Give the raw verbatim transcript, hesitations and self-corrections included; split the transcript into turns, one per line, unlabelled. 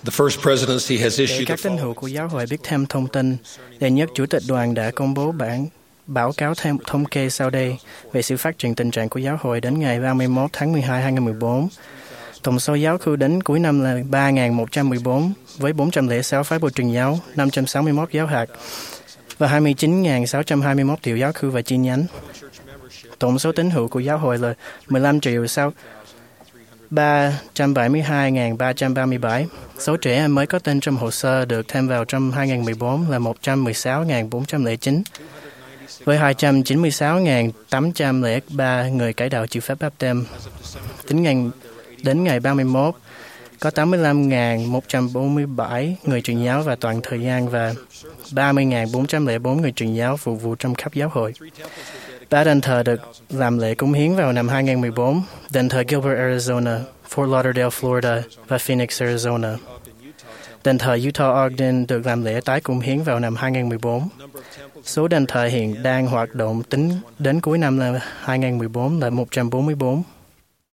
The first presidency has
Để
issued the
các tín hữu
following.
của giáo hội biết thêm thông tin, đệ nhất Chủ tịch đoàn đã công bố bản báo cáo thêm thống kê sau đây về sự phát triển tình trạng của giáo hội đến ngày ba mươi mốt tháng mười hai năm hai nghìn mười bốn. Tổng số giáo khu đến cuối năm là ba nghìn một trăm mười bốn, với bốn trăm lẻ sáu phái bộ truyền giáo, năm trăm sáu mươi mốt giáo hạt và hai mươi chín nghìn sáu trăm hai mươi mốt tiểu giáo khu và chi nhánh. Tổng số tín hữu của giáo hội là mười lăm triệu ba trăm bảy mươi hai nghìn ba trăm ba mươi bảy. Số trẻ em mới có tên trong hồ sơ được thêm vào trong hai nghìn không trăm mười bốn là một trăm mười sáu nghìn bốn trăm lẻ chín, với hai trăm chín mươi sáu nghìn tám trăm lẻ ba người cải đạo chịu phép báp têm. Tính ngày, đến ngày ba mươi mốt, có tám mươi lăm nghìn một trăm bốn mươi bảy người truyền giáo và toàn thời gian và ba mươi nghìn bốn trăm lẻ bốn người truyền giáo phục vụ trong khắp giáo hội. Ba đền thờ được làm lễ cúng hiến vào năm hai nghìn không trăm mười bốn, đền thờ Gilbert, Arizona, Fort Lauderdale, Florida và Phoenix, Arizona. Đền thờ Utah Ogden được làm lễ tái cúng hiến vào năm hai nghìn không trăm mười bốn. Số đền thờ hiện đang hoạt động tính đến cuối năm là hai nghìn không trăm mười bốn là một trăm bốn mươi bốn.